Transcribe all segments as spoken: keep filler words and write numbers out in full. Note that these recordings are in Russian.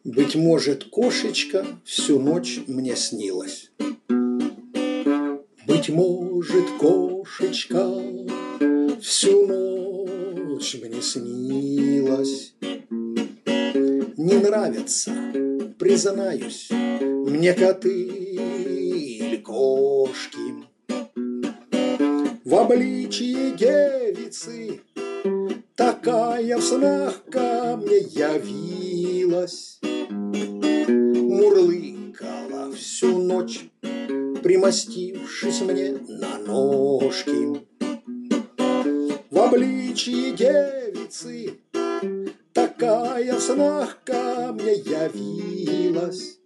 Быть может, кошечка всю ночь мне снилась. Быть может, кошечка всю ночь мне снилась. Не нравятся, признаюсь, мне коты или кошки. В обличье девицы такая в снах ко мне явилась. Мурлыкала всю ночь, примостившись мне на ножки. В обличье девицы такая в снах ко мне явилась.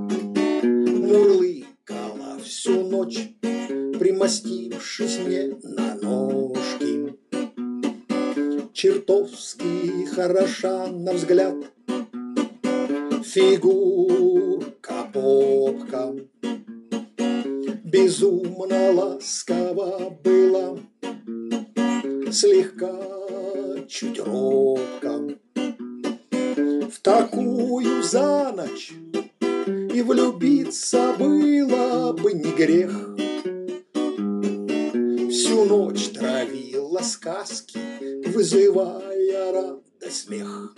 Мурлыкала всю ночь, примостившись мне на ножки. Чертовски хороша на взгляд фигурка, попка. Безумно ласкова была, слегка чуть робко. В такую за ночь и влюбиться было бы не грех. Всю ночь травила сказки, вызывая радость, смех.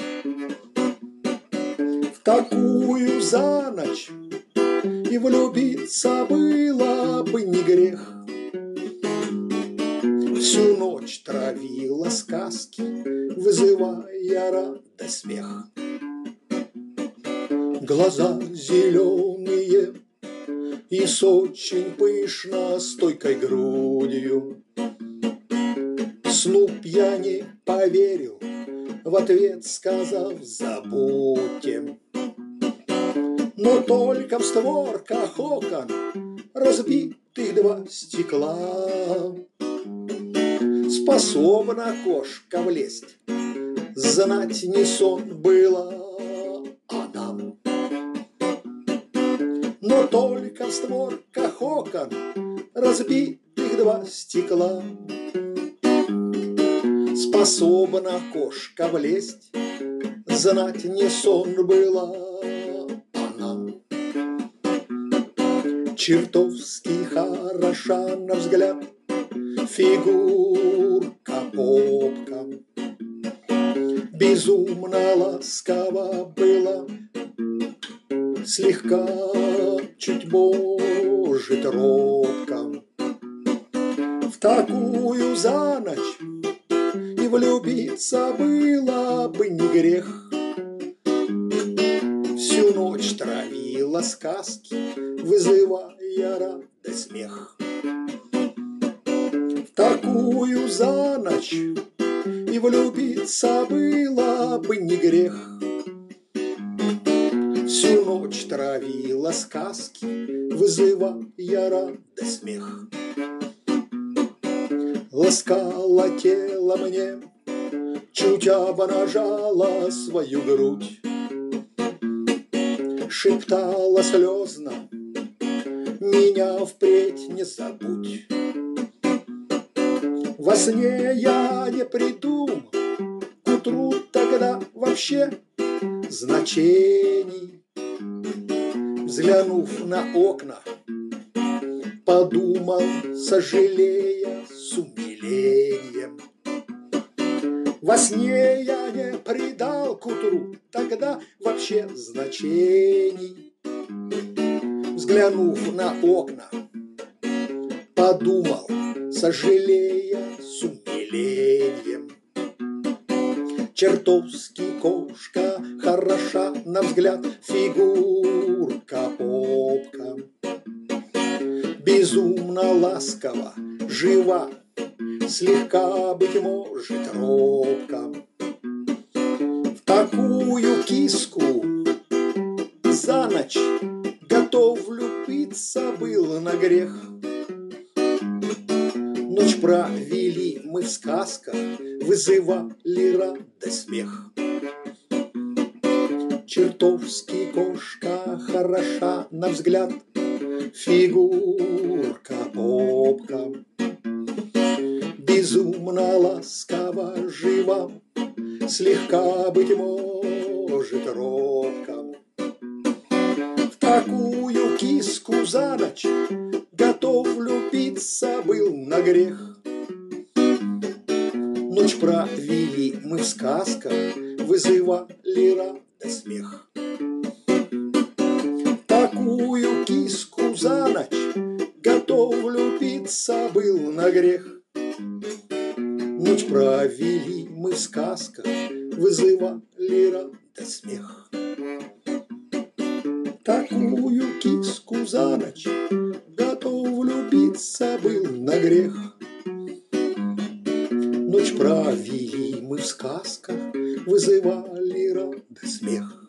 В такую за ночь и влюбиться было бы не грех. Всю ночь травила сказки, вызывая радость, смех. Глаза зеленые и с очень пышно стойкой грудью. Сну я не поверил, в ответ сказав: забудьте. Но только в створках окон разбиты два стекла. Способна кошка влезть, знать не сон было она. Но только в створках окон разбитых два стекла. Способна кошка влезть, знать не сон была она. Чертовски хороша на взгляд фигурка, попка. Безумно ласкова была, слегка чуть, может, робко. В такую за ночь и влюбиться было бы не грех. Всю ночь травила сказки, вызывая радость, смех. В такую за ночь и влюбиться было бы не грех. Всю ночь травила сказки, вызывая радость, смех. Ласкала тело мне, чуть обнажала свою грудь. Шептала слезно: меня впредь не забудь. Во сне я не придумал к утру тогда вообще значений. Взглянув на окна, подумал, сожалея с умилением. Во сне я не придал к утру тогда вообще значений. Взглянув на окна, подумал, сожалея с умилением. Чертовски кошка хороша на взгляд фигурка, попка. Безумно ласкова, жива, слегка, быть может, робко. В такую киску за ночь готов влюбиться был на грех. Ночь провели мы в сказках, вызывали радость, смех. Чертовски кошка хороша на взгляд фигурка, попка. Безумно ласкова, жива, слегка, быть может, робко. Такую киску за ночь готов влюбиться был на грех. Ночь провели мы в сказках, вызывали радость, смех. Такую киску за ночь готов влюбиться был на грех. Ночь провели мы в сказках, вызывали радость, смех. Такую киску за ночь готов влюбиться был на грех. Ночь провели мы в сказках, вызывали радость, смех.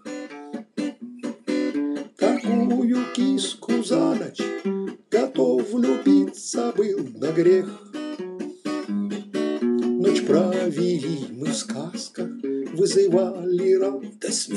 Такую киску за ночь готов влюбиться был на грех. Ночь провели мы в сказках, вызывали радость, смех.